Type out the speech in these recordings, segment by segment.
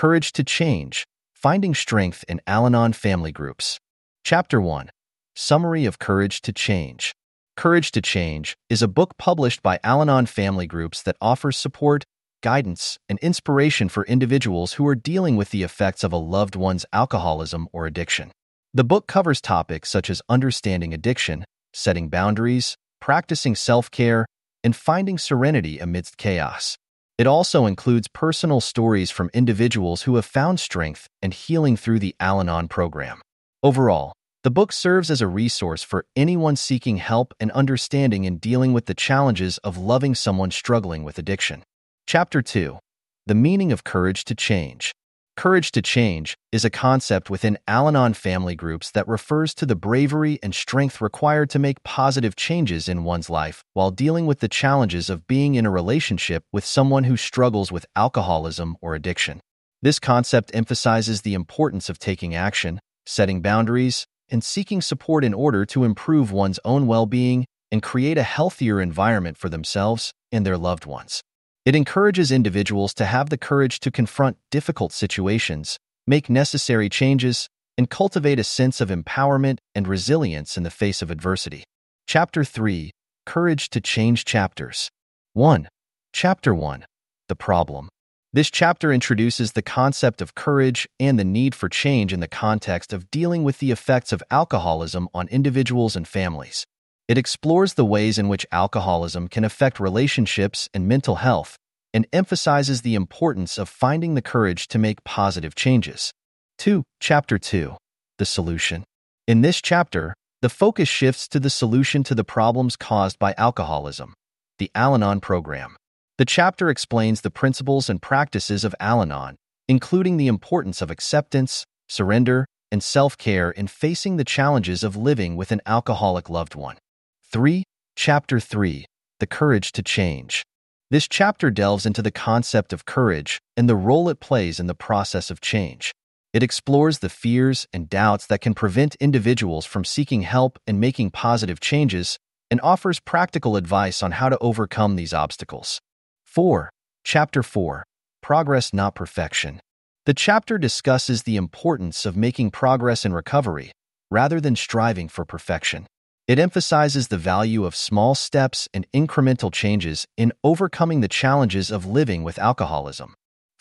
Courage to Change, Finding Strength in Al-Anon Family Groups. Chapter 1. Summary of Courage to Change. Courage to Change is a book published by Al-Anon Family Groups that offers support, guidance, and inspiration for individuals who are dealing with the effects of a loved one's alcoholism or addiction. The book covers topics such as understanding addiction, setting boundaries, practicing self-care, and finding serenity amidst chaos. It also includes personal stories from individuals who have found strength and healing through the Al-Anon program. Overall, the book serves as a resource for anyone seeking help and understanding in dealing with the challenges of loving someone struggling with addiction. Chapter 2. The Meaning of Courage to Change. Courage to Change is a concept within Al-Anon family groups that refers to the bravery and strength required to make positive changes in one's life while dealing with the challenges of being in a relationship with someone who struggles with alcoholism or addiction. This concept emphasizes the importance of taking action, setting boundaries, and seeking support in order to improve one's own well-being and create a healthier environment for themselves and their loved ones. It encourages individuals to have the courage to confront difficult situations, make necessary changes, and cultivate a sense of empowerment and resilience in the face of adversity. Chapter 3. Courage to Change Chapters. 1. Chapter 1. The Problem. This chapter introduces the concept of courage and the need for change in the context of dealing with the effects of alcoholism on individuals and families. It explores the ways in which alcoholism can affect relationships and mental health, and emphasizes the importance of finding the courage to make positive changes. 2. Chapter 2. The Solution. In this chapter, the focus shifts to the solution to the problems caused by alcoholism, the Al-Anon program. The chapter explains the principles and practices of Al-Anon, including the importance of acceptance, surrender, and self-care in facing the challenges of living with an alcoholic loved one. 3. Chapter 3. The Courage to Change. This chapter delves into the concept of courage and the role it plays in the process of change. It explores the fears and doubts that can prevent individuals from seeking help and making positive changes, and offers practical advice on how to overcome these obstacles. 4. Chapter 4. Progress, Not Perfection. The chapter discusses the importance of making progress in recovery, rather than striving for perfection. It emphasizes the value of small steps and incremental changes in overcoming the challenges of living with alcoholism.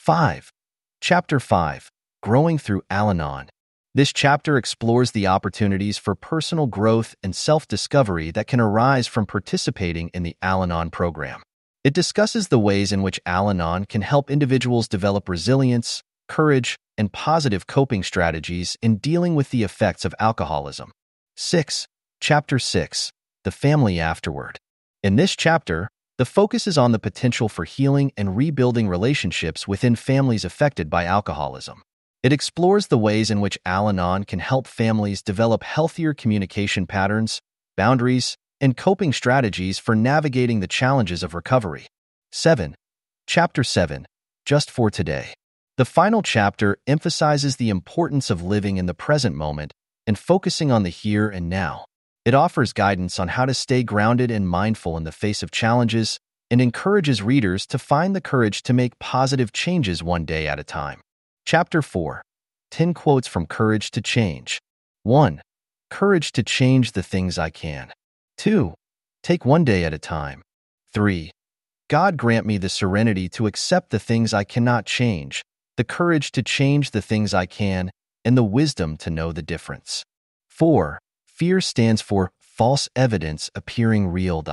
5. Chapter 5. Growing Through Al-Anon. This chapter explores the opportunities for personal growth and self-discovery that can arise from participating in the Al-Anon program. It discusses the ways in which Al-Anon can help individuals develop resilience, courage, and positive coping strategies in dealing with the effects of alcoholism. 6. Chapter 6. The Family Afterward. In this chapter, the focus is on the potential for healing and rebuilding relationships within families affected by alcoholism. It explores the ways in which Al-Anon can help families develop healthier communication patterns, boundaries, and coping strategies for navigating the challenges of recovery. 7. Chapter 7. Just for Today. The final chapter emphasizes the importance of living in the present moment and focusing on the here and now. It offers guidance on how to stay grounded and mindful in the face of challenges, and encourages readers to find the courage to make positive changes one day at a time. Chapter 4. 10 Quotes from Courage to Change. 1. Courage to change the things I can. 2. Take one day at a time. 3. God grant me the serenity to accept the things I cannot change, the courage to change the things I can, and the wisdom to know the difference. 4. Fear stands for false evidence appearing real.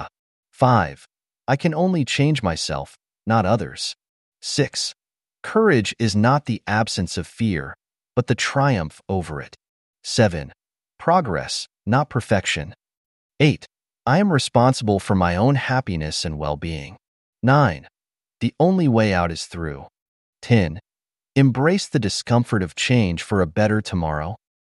5. I can only change myself, not others. 6. Courage is not the absence of fear, but the triumph over it. 7. Progress, not perfection. 8. I am responsible for my own happiness and well-being. 9. The only way out is through. 10. Embrace the discomfort of change for a better tomorrow.